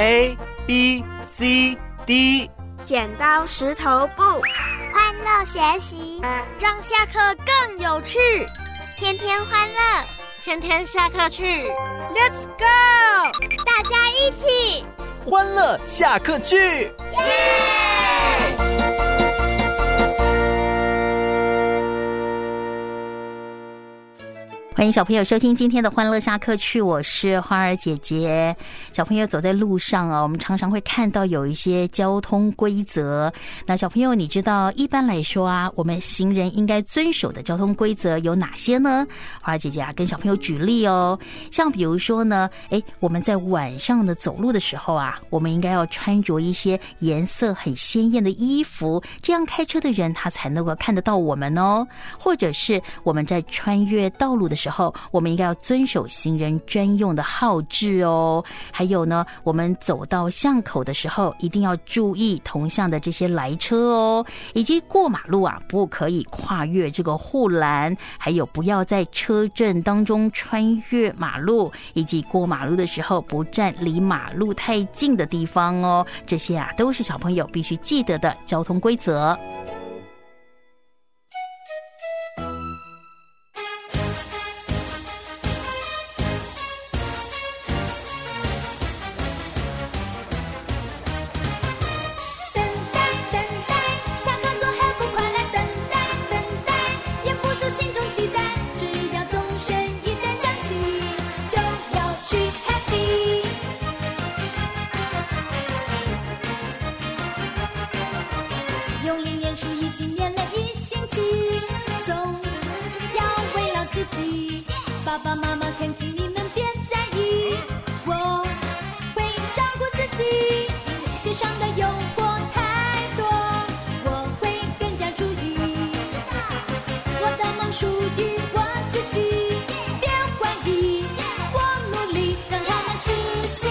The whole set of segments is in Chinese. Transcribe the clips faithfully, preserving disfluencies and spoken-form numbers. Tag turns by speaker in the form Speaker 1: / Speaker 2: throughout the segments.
Speaker 1: A B C D。
Speaker 2: 剪刀石头布，
Speaker 3: 欢乐学习，
Speaker 4: 让下课更有趣。
Speaker 3: 天天欢乐，
Speaker 4: 天天下课去。
Speaker 2: Let's go！
Speaker 3: 大家一起
Speaker 5: 欢乐下课去，耶！
Speaker 6: 欢迎小朋友收听今天的欢乐下课去，我是花儿姐姐。小朋友走在路上啊，我们常常会看到有一些交通规则。那小朋友，你知道一般来说啊，我们行人应该遵守的交通规则有哪些呢？花儿姐姐啊，跟小朋友举例哦。像比如说呢，诶，我们在晚上的走路的时候啊，我们应该要穿着一些颜色很鲜艳的衣服，这样开车的人他才能够看得到我们哦。或者是我们在穿越道路的时候，我们应该要遵守行人专用的号志哦。还有呢，我们走到巷口的时候，一定要注意同向的这些来车哦，以及过马路啊，不可以跨越这个护栏，还有不要在车阵当中穿越马路，以及过马路的时候不站离马路太近的地方哦。这些啊，都是小朋友必须记得的交通规则。
Speaker 7: 爸爸妈妈恳请你们别在意，我会照顾自己。街上的诱惑太多，我会更加注意。我的梦属于我自己，别怀疑，我努力让它们实现。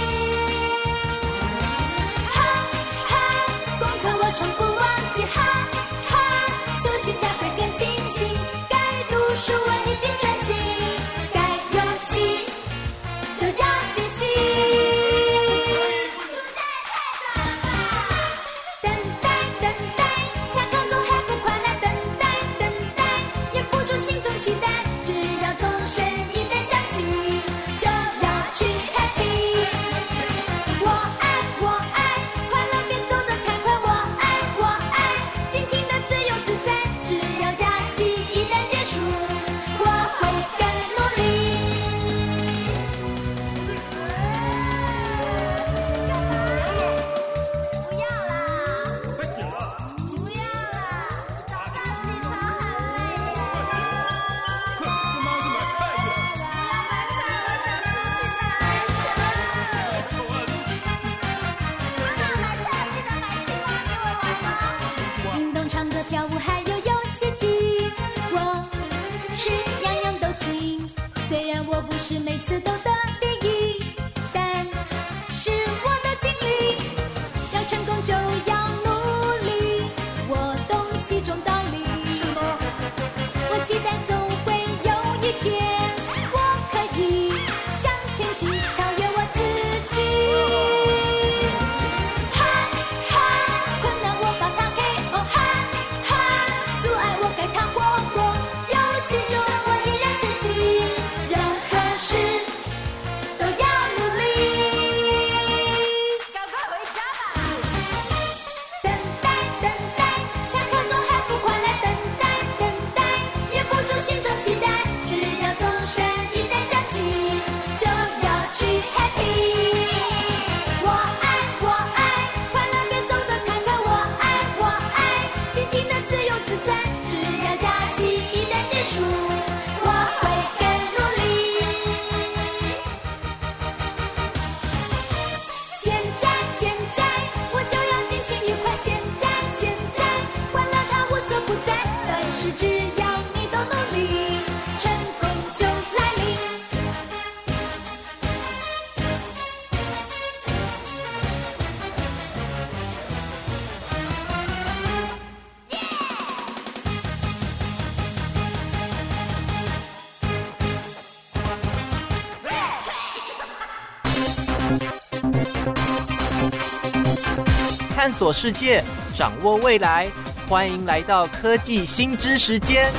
Speaker 7: 哈哈，功课我从不忘记，哈哈，休息才会更清醒。该读书我一定专心。就要惊喜，等待等待，下课总还不快来等待等待，掩不住心中期待，只要钟声一旦响起，就要去 happy。 我爱我爱，快乐边走得开快，我爱我爱，尽情的自由自在，只要假期一旦结束，我会更努力。运动、唱歌、跳舞还有游戏机，我是样样都行。虽然我不是每次都得第一，但是我的经历，要成功就要努力，我懂其中道理。我期待总会有一天，我可以向前进，超越我自己。哈哈，困难我把它 K O， 哈哈，阻碍我该它活过，游戏中我依然学习，任何事都要努力。赶快回家吧！等待等待，下课总还不快来等待等待，掩不住心中期待，只要钟声一旦响起，就要去 happy。 我爱我爱，快乐边走得开快，我爱我爱，尽情的自由自在，只要假期一旦结束，我会更努力。现在现在，我就要尽情愉快，现在现在，欢乐它无所不在，但是只要你都努力，成功就来临。
Speaker 1: 探索世界，掌握未来。欢迎来到科技新知时间。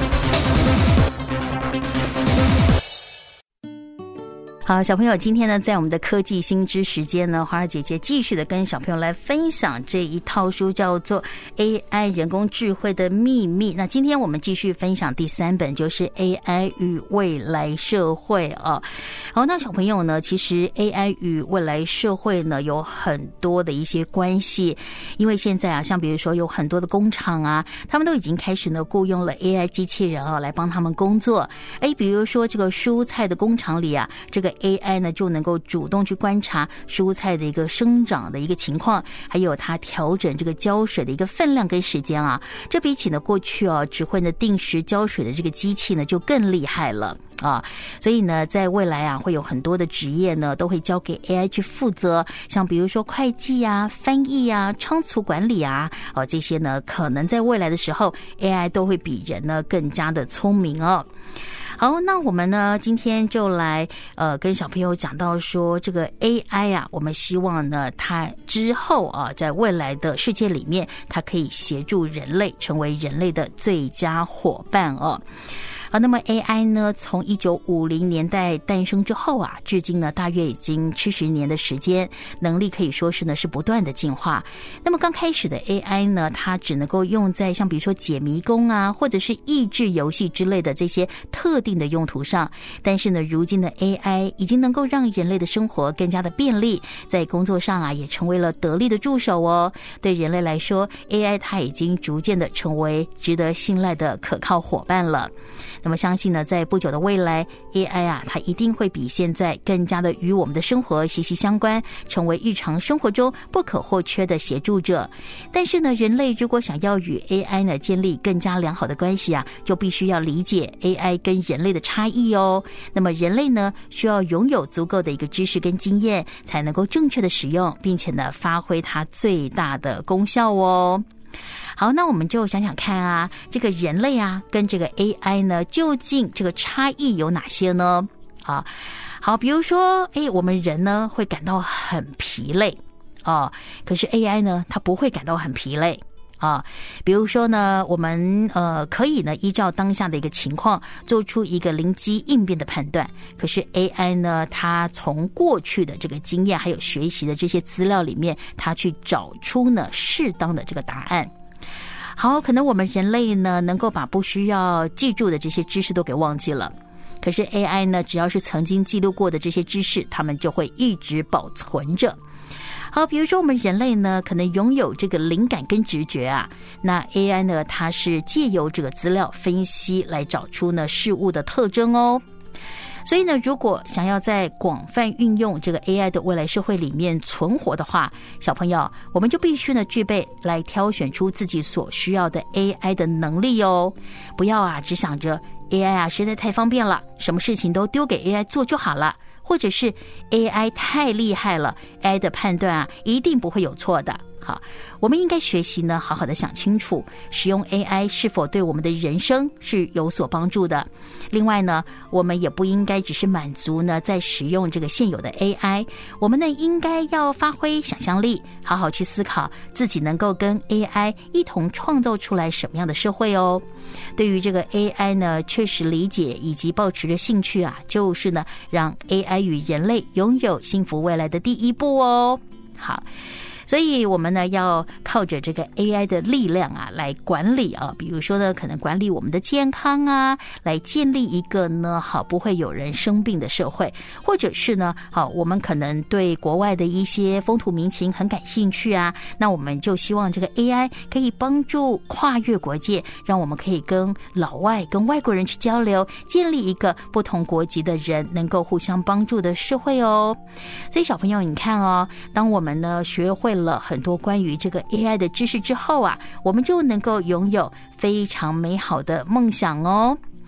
Speaker 6: 好，小朋友，今天呢，在我们的科技新知时间呢，花儿姐姐继续的跟小朋友来分享这一套书，叫做《A I 人工智慧的秘密》。那今天我们继续分享第三本，就是 A I 与未来社会啊。好，那小朋友呢，其实 A I 与未来社会呢有很多的一些关系，因为现在啊，像比如说有很多的工厂啊，他们都已经开始呢雇佣了 A I 机器人啊来帮他们工作。哎，比如说这个蔬菜的工厂里啊，这个A I 呢就能够主动去观察蔬菜的一个生长的一个情况，还有它调整这个浇水的一个分量跟时间啊。这比起呢过去哦只会呢定时浇水的这个机器呢就更厉害了啊。所以呢在未来啊会有很多的职业呢都会交给 A I 去负责，像比如说会计啊、翻译啊、仓储管理啊，哦这些呢可能在未来的时候 A I 都会比人呢更加的聪明哦。好，那我们呢今天就来呃跟小朋友讲到说，这个 A I 啊，我们希望呢它之后啊在未来的世界里面，它可以协助人类成为人类的最佳伙伴哦。好，那么 A I 呢，从一九五零年代诞生之后啊，至今呢大约已经七十年的时间，能力可以说是呢是不断的进化。那么刚开始的 A I 呢，它只能够用在像比如说解迷宫啊，或者是益智游戏之类的这些特定的用途上。但是呢，如今的 A I 已经能够让人类的生活更加的便利，在工作上啊也成为了得力的助手哦。对人类来说 ，A I 它已经逐渐的成为值得信赖的可靠伙伴了。那么相信呢，在不久的未来 ，A I 啊，它一定会比现在更加的与我们的生活息息相关，成为日常生活中不可或缺的协助者。但是呢，人类如果想要与 A I 呢建立更加良好的关系啊，就必须要理解 A I 跟人类的差异哦。那么人类呢，需要拥有足够的一个知识跟经验，才能够正确的使用，并且呢，发挥它最大的功效哦。好，那我们就想想看啊，这个人类啊跟这个 A I 呢，究竟这个差异有哪些呢？啊，好，比如说，哎，我们人呢会感到很疲累哦，可是 A I 呢，它不会感到很疲累啊。比如说呢，我们呃可以呢依照当下的一个情况做出一个灵机应变的判断，可是 A I 呢，它从过去的这个经验还有学习的这些资料里面，它去找出呢适当的这个答案。好，可能我们人类呢能够把不需要记住的这些知识都给忘记了，可是 A I 呢只要是曾经记录过的这些知识，它们就会一直保存着。好，比如说我们人类呢可能拥有这个灵感跟直觉啊，那 A I 呢它是借由这个资料分析来找出呢事物的特征哦。所以呢，如果想要在广泛运用这个 A I 的未来社会里面存活的话，小朋友，我们就必须呢具备来挑选出自己所需要的 A I 的能力哦。不要啊，只想着 A I 啊实在太方便了，什么事情都丢给 A I 做就好了，或者是 A I 太厉害了 ，A I 的判断啊一定不会有错的。好，我们应该学习呢，好好的想清楚，使用 A I 是否对我们的人生是有所帮助的。另外呢，我们也不应该只是满足呢，在使用这个现有的 A I， 我们呢应该要发挥想象力，好好去思考自己能够跟 A I 一同创造出来什么样的社会哦。对于这个 A I 呢，确实理解以及抱持着兴趣啊，就是呢，让 A I 与人类拥有幸福未来的第一步哦。好。所以我们呢要靠着这个 A I 的力量啊来管理啊，比如说呢可能管理我们的健康啊，来建立一个呢好不会有人生病的社会，或者是呢好我们可能对国外的一些风土民情很感兴趣啊，那我们就希望这个 A I 可以帮助跨越国界，让我们可以跟老外跟外国人去交流，建立一个不同国籍的人能够互相帮助的社会哦。所以小朋友你看哦，当我们呢学会了很多关于这个 A I 的知识之后啊，我们就能够拥有非常美好的梦想哦。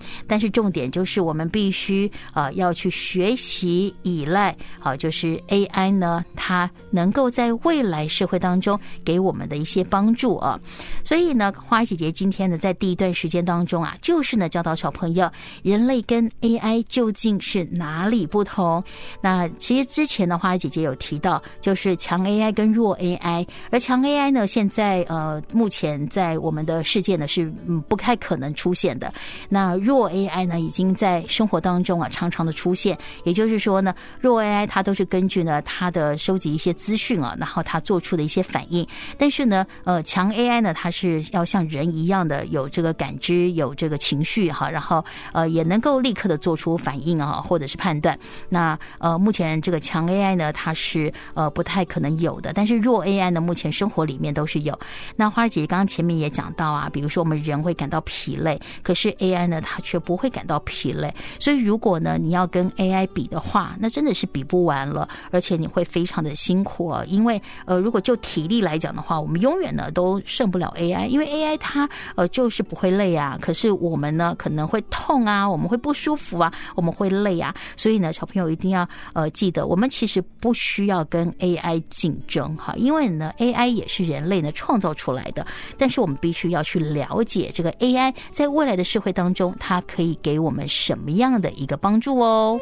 Speaker 6: 但是重点就是我们必须呃要去学习依赖，好、呃，就是 A I 呢，它能够在未来社会当中给我们的一些帮助啊。所以呢，花儿姐姐今天呢，在第一段时间当中啊，就是呢教导小朋友，人类跟 A I 究竟是哪里不同。那其实之前的花儿姐姐有提到，就是强 A I 跟弱 A I， 而强 A I 呢，现在呃目前在我们的世界呢是嗯不太可能出现的。那弱 A I 呢，已经在生活当中啊常常的出现。也就是说呢，弱 A I 它都是根据呢它的收集一些资讯啊，然后它做出的一些反应。但是呢，呃，强 A I 呢，它是要像人一样的有这个感知，有这个情绪哈，然后呃也能够立刻的做出反应啊，或者是判断。那呃，目前这个强 A I 呢，它是呃不太可能有的，但是弱 A I 呢，目前生活里面都是有。那花儿姐姐刚刚前面也讲到啊，比如说我们人会感到疲累，可是 A I 呢，它却不会感到疲累。所以如果呢你要跟 A I 比的话，那真的是比不完了，而且你会非常的辛苦啊。因为呃，如果就体力来讲的话，我们永远呢都胜不了 A I， 因为 A I 它呃就是不会累啊，可是我们呢可能会痛啊，我们会不舒服啊，我们会累啊。所以呢，小朋友一定要呃记得，我们其实不需要跟 A I 竞争哈，因为呢 A I 也是人类呢创造出来的，但是我们必须要去了解这个 A I 在未来的社会当中，它可以给我们什么样的一个帮助哦。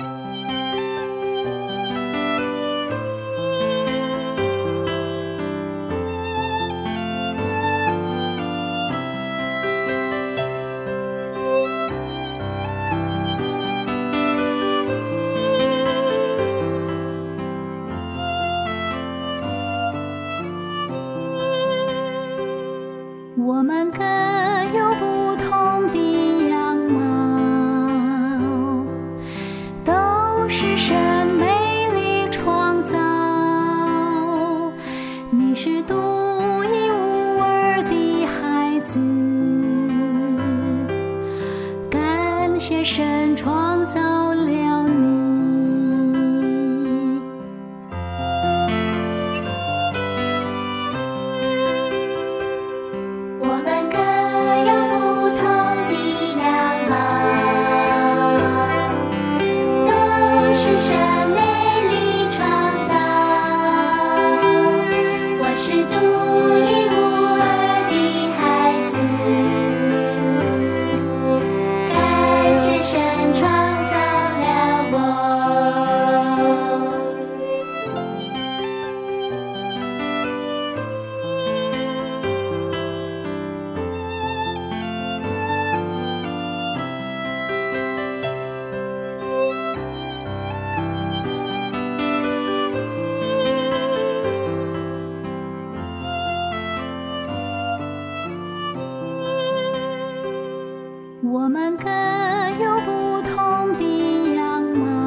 Speaker 7: 我们各有不同的样貌，都是神美丽创造。你是独一无二的孩子，感谢神创造了你。我们各有不同的样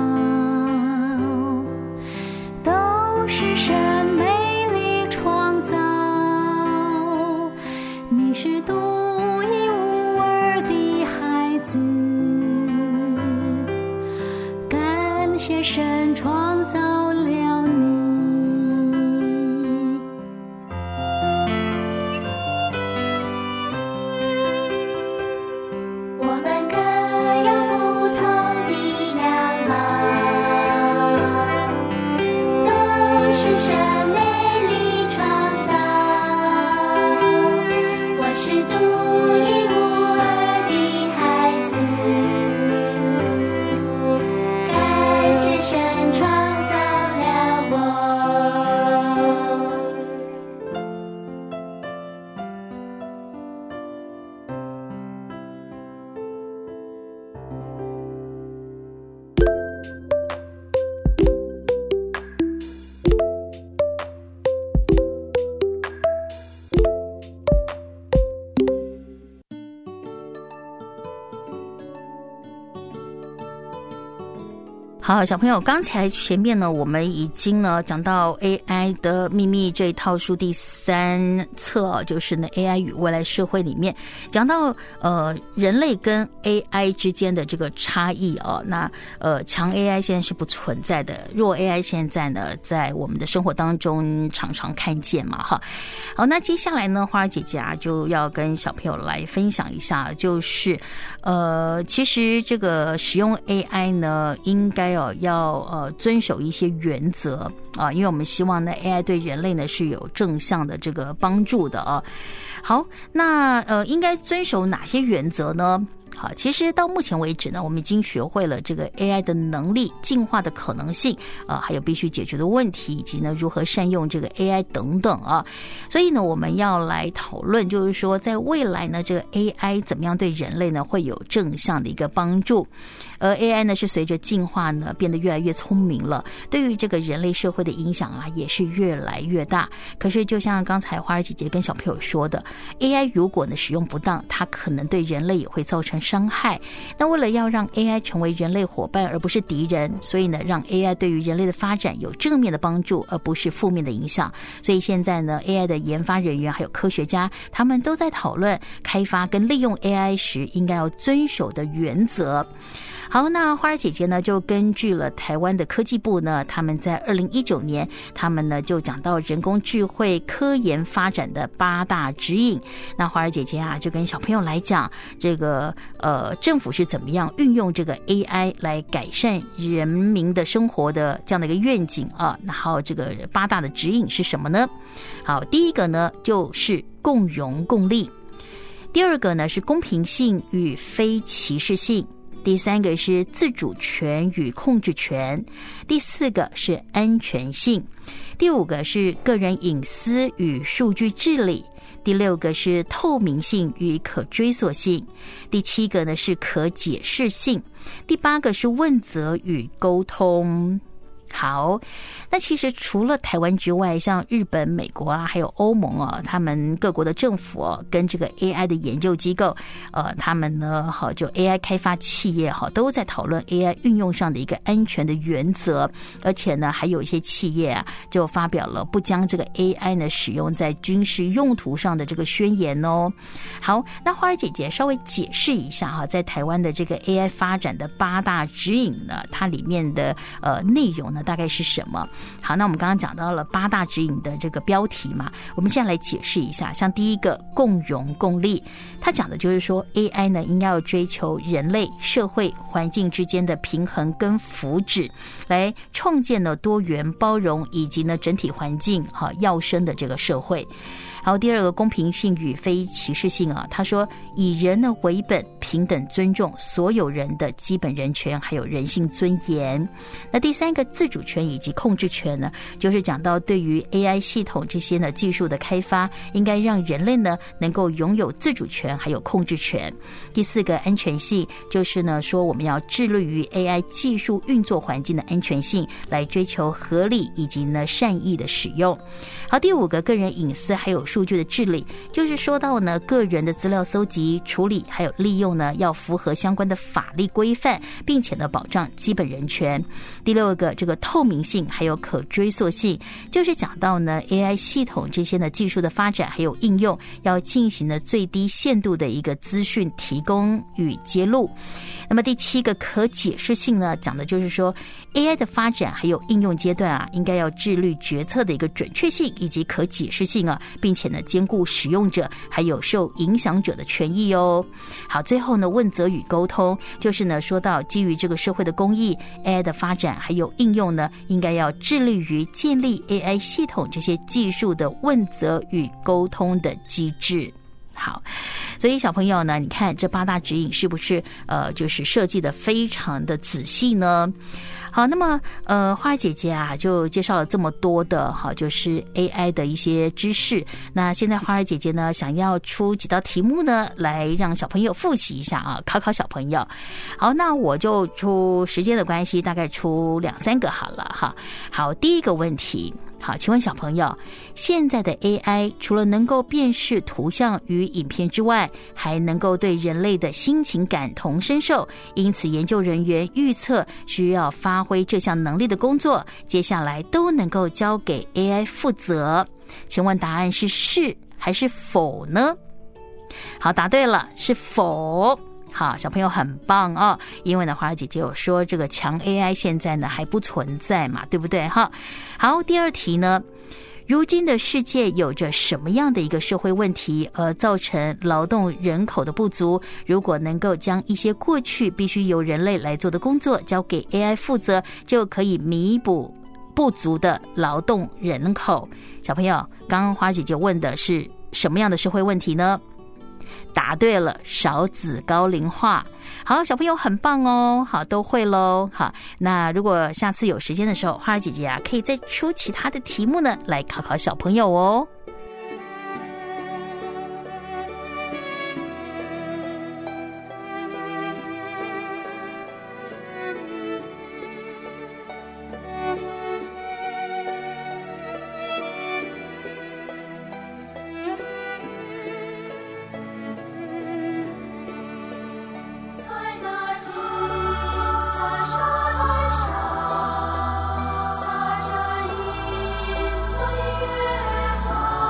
Speaker 7: 貌，都是神美丽创造。你是独一无二的孩子，感谢神创造了你。我们各
Speaker 6: 好，小朋友，刚才前面呢，我们已经呢讲到 A I 的秘密这一套书第三册，就是呢 A I 与未来社会里面讲到呃人类跟 A I 之间的这个差异哦。那呃强 A I 现在是不存在的，弱 A I 现在呢在我们的生活当中常常看见嘛哈。好，那接下来呢，花儿姐姐啊就要跟小朋友来分享一下，就是呃其实这个使用 A I 呢应该要呃遵守一些原则啊，因为我们希望呢 A I 对人类呢是有正向的这个帮助的啊。好，那呃应该遵守哪些原则呢？好，其实到目前为止呢，我们已经学会了这个 A I 的能力、进化的可能性，呃，还有必须解决的问题，以及呢如何善用这个 A I 等等啊。所以呢，我们要来讨论，就是说在未来呢，这个 A I 怎么样对人类呢会有正向的一个帮助。而 A I 呢是随着进化呢变得越来越聪明了，对于这个人类社会的影响啊也是越来越大。可是就像刚才花儿姐姐跟小朋友说的， A I 如果呢使用不当，它可能对人类也会造成伤害。那为了要让 A I 成为人类伙伴而不是敌人，所以呢让 A I 对于人类的发展有正面的帮助而不是负面的影响。所以现在呢 A I 的研发人员还有科学家，他们都在讨论开发跟利用 A I 时应该要遵守的原则。好，那花儿姐姐呢就根据了台湾的科技部呢，他们在二零一九年他们呢就讲到人工智慧科研发展的八大指引。那花儿姐姐啊就跟小朋友来讲这个呃政府是怎么样运用这个 A I 来改善人民的生活的这样的一个愿景啊。然后这个八大的指引是什么呢？好，第一个呢就是共荣共利，第二个呢是公平性与非歧视性，第三个是自主权与控制权，第四个是安全性，第五个是个人隐私与数据治理，第六个是透明性与可追溯性，第七个呢是可解释性，第八个是问责与沟通。好，那其实除了台湾之外，像日本、美国啊，还有欧盟啊，他们各国的政府啊，跟这个 A I 的研究机构，呃，他们呢，好就 A I 开发企业哈，都在讨论 A I 运用上的一个安全的原则，而且呢，还有一些企业啊，就发表了不将这个 A I 呢使用在军事用途上的这个宣言哦。好，那花儿姐姐稍微解释一下哈，在台湾的这个 A I 发展的八大指引呢，它里面的呃内容呢。大概是什么？好，那我们刚刚讲到了八大指引的这个标题嘛，我们现在来解释一下。像第一个共荣共利，它讲的就是说 A I 呢应该要追求人类、社会、环境之间的平衡跟福祉，来创建呢多元包容以及呢整体环境哈要生的这个社会。还有第二个公平性与非歧视性啊，他说以人呢为本，平等尊重所有人的基本人权还有人性尊严。那第三个自主权以及控制权呢，就是讲到对于 A I 系统这些呢技术的开发，应该让人类呢能够拥有自主权还有控制权。第四个安全性，就是呢说我们要致力于 A I 技术运作环境的安全性，来追求合理以及呢善意的使用。好，第五个个人隐私还有数据的治理，就是说到呢个人的资料搜集、处理还有利用呢要符合相关的法律规范，并且呢保障基本人权。第六个这个透明性还有可追溯性，就是讲到呢 A I 系统这些呢技术的发展还有应用，要进行呢最低限度的一个资讯提供与揭露。那么第七个可解释性呢，讲的就是说 A I 的发展还有应用阶段啊，应该要致力决策的一个准确性以及可解释性啊，并且呢兼顾使用者还有受影响者的权益哦。好，最后呢问责与沟通，就是呢说到基于这个社会的公益， A I 的发展还有应用呢，应该要致力于建立 A I 系统这些技术的问责与沟通的机制。好，所以小朋友呢，你看这八大指引是不是呃，就是设计的非常的仔细呢？好，那么呃，花儿姐姐啊，就介绍了这么多的哈，就是 A I 的一些知识。那现在花儿姐姐呢，想要出几道题目呢，来让小朋友复习一下啊，考考小朋友。好，那我就出时间的关系，大概出两三个好了哈。好，第一个问题。 好，请问小朋友，现在的 A I 除了能够辨识图像与影片之外，还能够对人类的心情感同身受，因此研究人员预测需要发挥这项能力的工作，接下来都能够交给 A I 负责。请问答案是是还是否呢？好，答对了，是否。好，小朋友很棒哦，因为呢，花儿姐姐有说这个强 A I 现在呢还不存在嘛，对不对？哈，好，第二题呢，如今的世界有着什么样的一个社会问题，而造成劳动人口的不足？如果能够将一些过去必须由人类来做的工作交给 A I 负责，就可以弥补不足的劳动人口。小朋友，刚刚花儿姐姐问的是什么样的社会问题呢？答对了，少子高龄化。好，小朋友很棒哦，好，都会咯。好，那如果下次有时间的时候，花儿姐姐啊，可以再出其他的题目呢，来考考小朋友哦。
Speaker 7: 洒着银岁月华。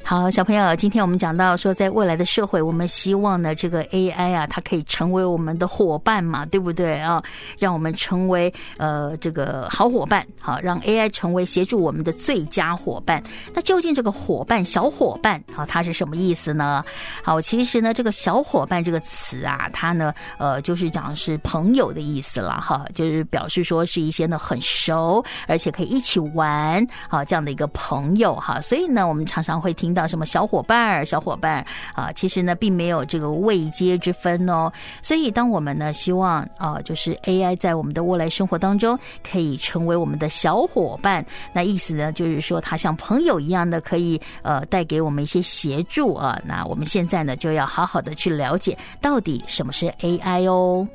Speaker 6: 好，小朋友，今天我们讲到说，在未来的社会，我们希望呢，这个 A I 啊，它可以成为我们的伙伴嘛，对不对啊？让我们成为呃这个好伙伴，好，让 A I 成为协助我们的最佳伙伴。那究竟这个伙伴、小伙伴啊，它是什么意思呢？好，其实呢，这个小伙伴这个词啊，它呢，呃，就是讲是朋友的意思了哈，就是表示说是一些呢很熟，而且可以一起玩，好这样的一个朋友哈。所以呢，我们常常会听到什么小伙伴小伙伴啊，其实呢并没有这个位阶之分哦。所以当我们呢希望啊，就是 A I 在我们的未来生活当中可以成为我们的小伙伴，那意思呢就是说它像朋友一样的可以呃带给我们一些协助啊。那我们现在呢就要好好的去了解到底什么是 A I 哦。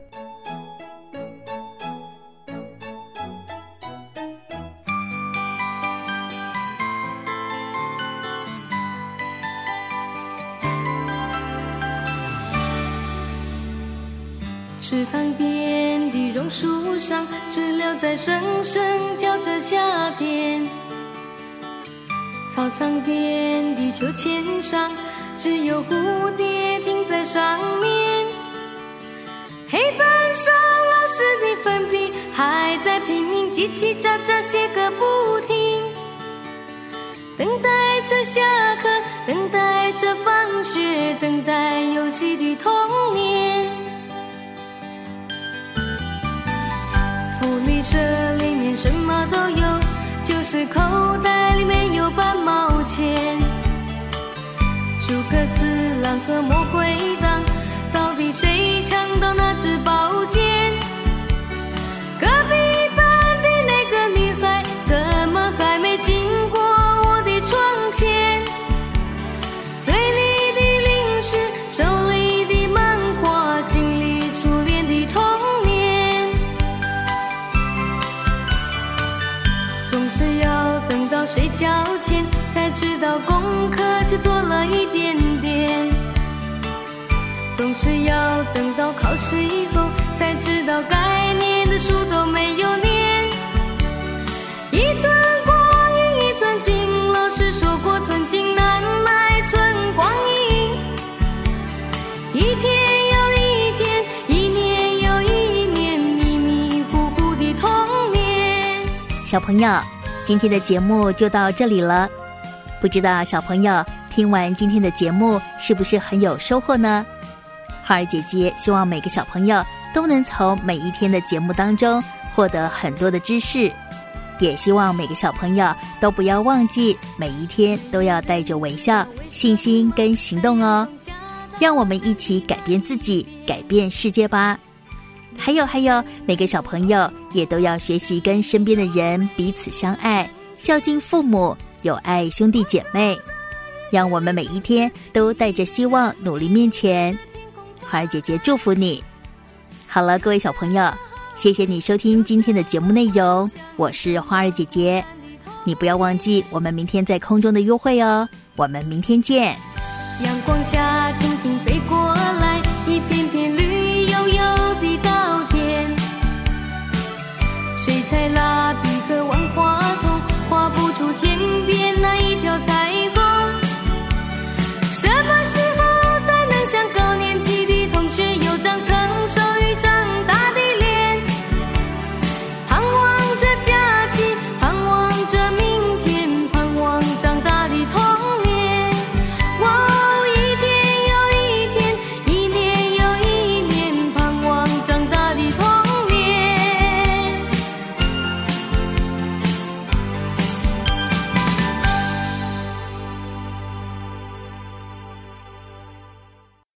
Speaker 7: 池塘边的榕树上，知了在声声叫着夏天。操场边的秋千上，只有蝴蝶停在上面。黑板上老师的粉笔还在拼命叽叽喳喳写个不停，等待着下课，等待着放学，等待游戏的童年。福利社里面什么都有，就是口袋里面有半毛钱。诸葛四郎和魔鬼党，到底谁抢到那支宝剑？隔壁班的那个女孩，怎么还没经过我的窗前？嘴里的零食，手里的漫画，心里初恋的童年。总是要等到睡觉前，才知道功课只做了一点点。总是要等到考试以后，才知道该念的书都没有念。一寸光阴一寸金，老师说过寸金难买寸光阴。一天又一天，一年又一年，迷迷糊糊的童年。
Speaker 6: 小朋友，今天的节目就到这里了。不知道小朋友听完今天的节目是不是很有收获呢？花儿姐姐希望每个小朋友都能从每一天的节目当中获得很多的知识，也希望每个小朋友都不要忘记每一天都要带着微笑、信心跟行动哦。让我们一起改变自己，改变世界吧。还有还有，每个小朋友也都要学习跟身边的人彼此相爱，孝敬父母，有爱兄弟姐妹。让我们每一天都带着希望努力面前。花儿姐姐祝福你。好了，各位小朋友，谢谢你收听今天的节目内容，我是花儿姐姐。你不要忘记我们明天在空中的约会哦，我们明天见。
Speaker 7: 阳光下蜻蜓飞过来，一片片绿油油的稻田。水彩蜡笔和万花筒画不出天边那一